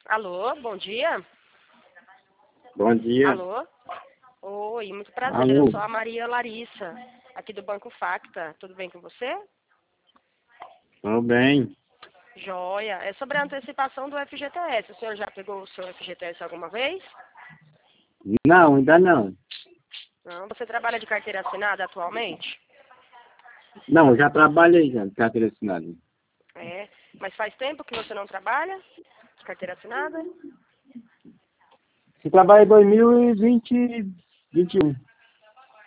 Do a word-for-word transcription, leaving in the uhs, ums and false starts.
Alô, bom dia. Bom dia. Alô? Oi, muito prazer. Alô. Eu sou a Maria Larissa, aqui do Banco Facta. Tudo bem com você? Tudo bem. Joia. É sobre a antecipação do F G T S. O senhor já pegou o seu F G T S alguma vez? Não, ainda não. Não. Você trabalha de carteira assinada atualmente? Não, já trabalhei já de carteira assinada. É. Mas faz tempo que você não trabalha de carteira assinada? Você trabalha em dois mil e vinte, vinte e um.